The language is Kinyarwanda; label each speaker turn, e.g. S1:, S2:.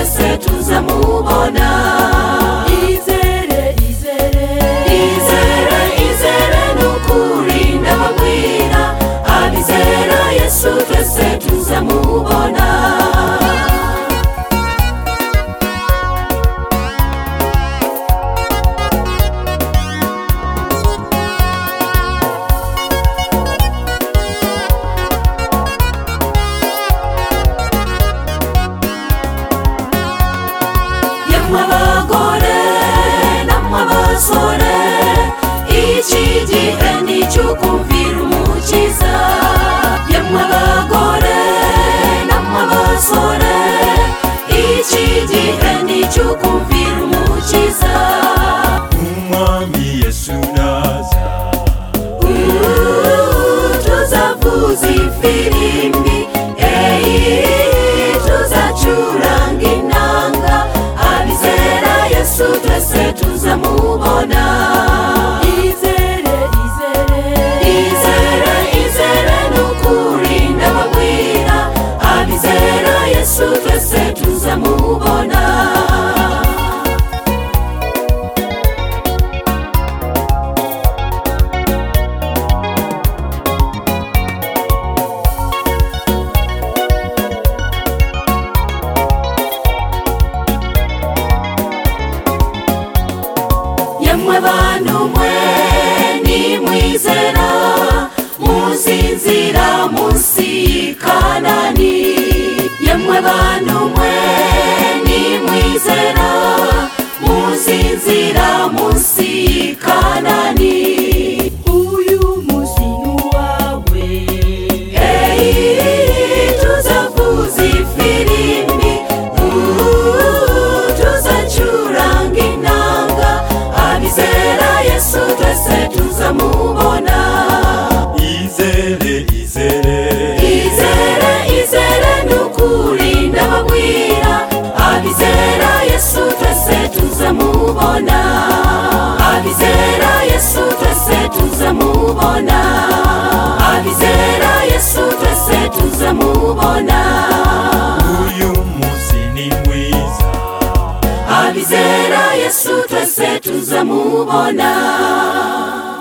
S1: twese tuzamubona.
S2: Izere, izere,
S1: Izere, izere nukuri ndababwira, abizera Yesu twese tuzamubona. Yemwe abagore namwe abasore, iki gihe ni icy'ukumvira Umukiza. Yemwe abagore namwe abasore, iki gihe ni icy'ukumvira Umukiza.
S3: Umwami Yesu naza,
S1: Tuzavuza ifirimbi, tuzacuranga inanga, abizera Yesu twese tuzamubona.
S2: izere, izere,
S1: Izere, izere nukuri ndababwira, abizera Yesu twese tuzamubona. Yemwe bantu mwe nimwizera, muzinzira munsi y'Kanani. Yemwe bantu mwe nimwizera, muzinzira munsi y'Kanani.
S2: uyu munsi ni uwawe.
S1: Tuzavuza ifirimbi, tuzacuranga inanga, abizera Yesu twese tuzamubona.
S3: izere, izere,
S1: Izere, izere nukuri ndababwira, abizera Yesu twese tuzamubona. Abizera Yesu twese tuzamubona. Abizera Yesu twese tuzamubona.
S3: uyu munsi ni mwiza.
S1: Abizera Yesu twese tuzamubona.